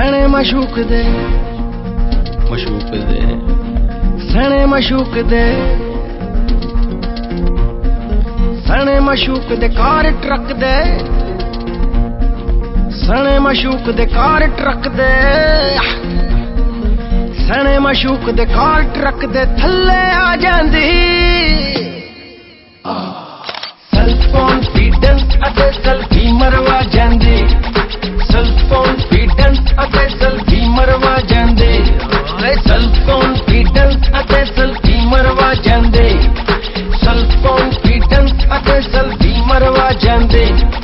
सने मशूक दे सने मशूक दे सने मशूक दे कार ट्रक दे सने मशूक दे कार ट्रक दे सने मशूक दे कार ट्रक दे थल्ले आ जांदी सेल्फ कॉन्फिडेंस अते सेल्फी मरवा जांदी सेल्फ कॉन्फिडेंस अते सेल्फी मरवा जांदे सेल्फ कॉन्फिडेंस अते सेल्फी मरवा जांदे सेल्फ कॉन्फिडेंस अते सेल्फी मरवा जांदे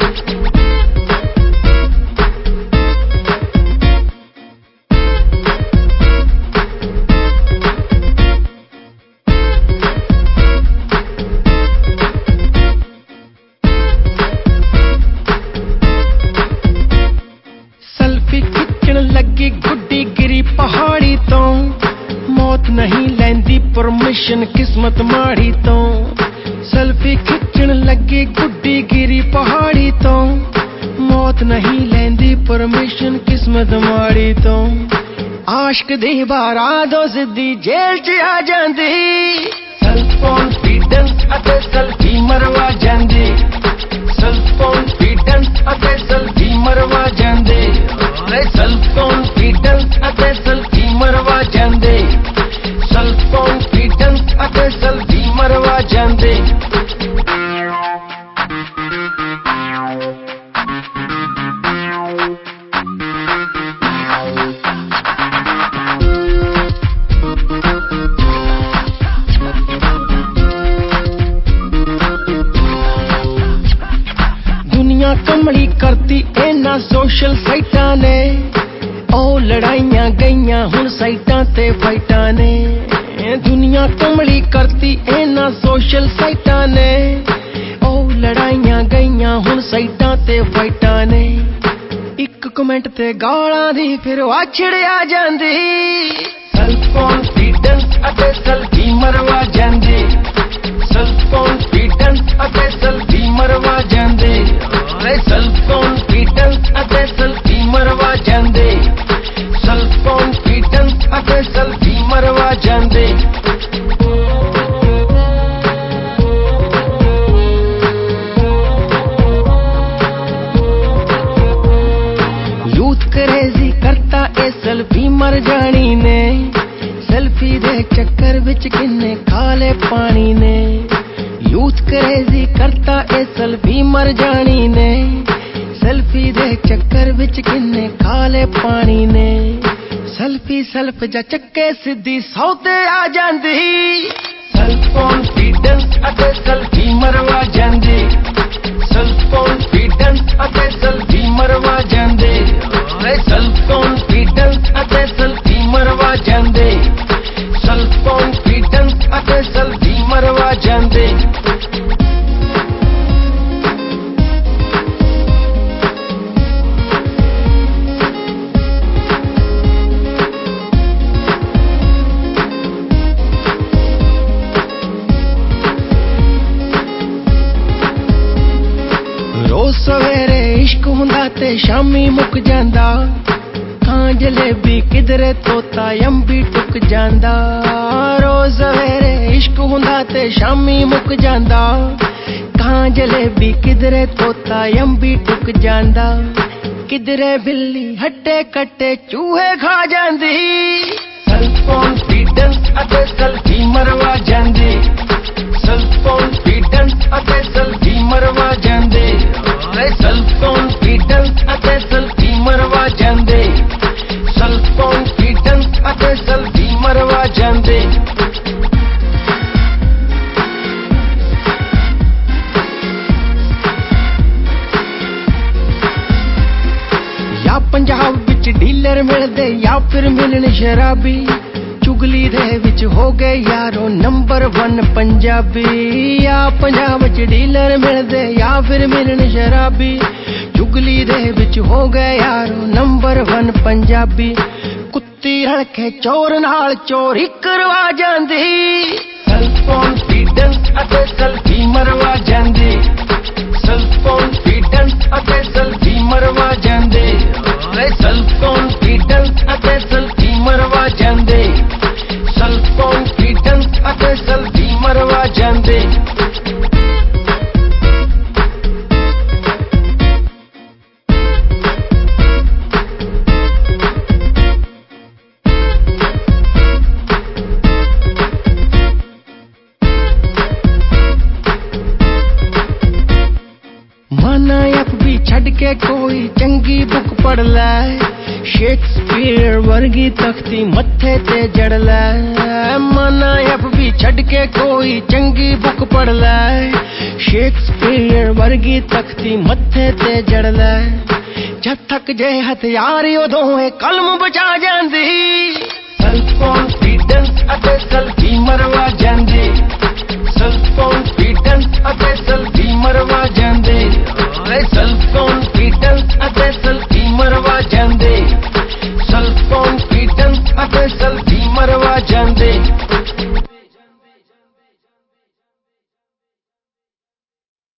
लगी गुड्डी गिरी पहाड़ी तो मौत नहीं लैंदी परमिशन किस्मत माड़ी तो सेल्फी खिंचण लगी गुड्डी गिरी पहाड़ी तो मौत नहीं लैंदी परमिशन किस्मत माड़ी तो आशिक दी बारात सिद्धी जेल च आ जांदी सेल्फ कॉन्फिडेंस अते सेल्फी मरवा जांदी सेल्फ कॉन्फिडेंस अते सेल्फी मरवा जांदे सेल्फ कॉन्फिडेंस अते सेल्फी मरवा जांदे सेल्फ कॉन्फिडेंस अते सेल्फी मरवा जांदे दुनिया कमली करती इन्हां सोशल साइटां ने ओ लड़ाइयां गईयां हुण साइटां ते फाइटां ने दुनिया कमली करती इन्हां सोशल साइटां ने ओ लड़ाइयां गईयां हुण साइटां ते फाइटां ने इक कमेंट ते गालां दी फिर वाछड़ आ जांदी सेल्फ कॉन्फिडेंस अते सेल्फी मरवा जांदी सेल्फ कॉन्फिडेंस अते सेल्फी मरवा जांदे सेल्फ कॉन्फिडेंस अते सेल्फी मरवा जांदे सेल्फ कॉन्फिडेंस अते सेल्फी मरवा जांदे यूथ क्रेजी करता ए सेल्फी मर जानी ने सेल्फी दे चक्कर विच किन्ने खाले पानी ने यूथ क्रेजी करता ए सेल्फी मर जानी ने सेल्फी दे चक्कर विच किन्ने खाले पानी ने सेल्फी सेल्फ जा चक्के सिद्धी सौते आ जांदी सेल्फ कॉन्फिडेंस अते सेल्फी मरवा जांदी सेल्फ कॉन्फिडेंस अते सेल्फी मरवा जांदे सेल्फ कॉन्फिडेंस अते सेल्फी मरवा जांदे सेल्फ कॉन्फिडेंस अते सेल्फी मरवा जांदे रोज सवेरे इश्क हुंदा ते शामी मुक जांदा खां जलेबी किधरे तोता अंबी टुक जांदा रोज सवेरे इश्क हुंदा ते शामी मुक जांदा खां जलेबी किधरे तोता अंबी टुक जांदा किधरे बिल्ली हट्टे कट्टे चूहे खा जांदी सेल्फ कॉन्फिडेंस अते सेल्फी मरवा जांदी सेल्फ कॉन्फिडेंस अते सेल्फी मरवा जांदे सेल्फ कॉन्फिडेंस अते सेल्फी मरवा जांदे सेल्फ कॉन्फिडेंस अते सेल्फी मरवा जांदे या पंजाब विच डीलर मिलदे या फिर मिलन शराबी चुगली दे विच हो गए यारो नंबर 1 पंजाबी या पंजाब विच डीलर मिलदे या फिर मिलन शराबी चुगली दे विच हो गए यारो नंबर 1 पंजाबी कुत्ती रड़के चोर नाल चोरी करवा जांदी सेल्फ कॉन्फिडेंस अते सेल्फी मरवा जांदी सेल्फ कॉन्फिडेंस अते सेल्फी मरवा जांदे सेल्फ कॉन्फिडेंस के कोई चंगी बुक पढ़ लै, शेक्सपीयर वर्गी तख्ती मत्थे ते जड़ लै। मना भी छड़ के कोई चंगी बुक पढ़ लै, शेक्सपीयर वर्गी तख्ती मत्थे ते जड़ लै। जब तक जे हथियार उदों ए कलम बचा जांदी, सेल्फ कॉन्फिडेंस अते सेल्फी मरवा जांदे, सेल्फ कॉन्फिडेंस अते सेल्फी मरवा जांदे, सेल्फ कॉन्फिडेंस अते सेल्फी मरवा जांदे, सेल्फ कॉन्फिडेंस अते सेल्फी मरवा जांदे।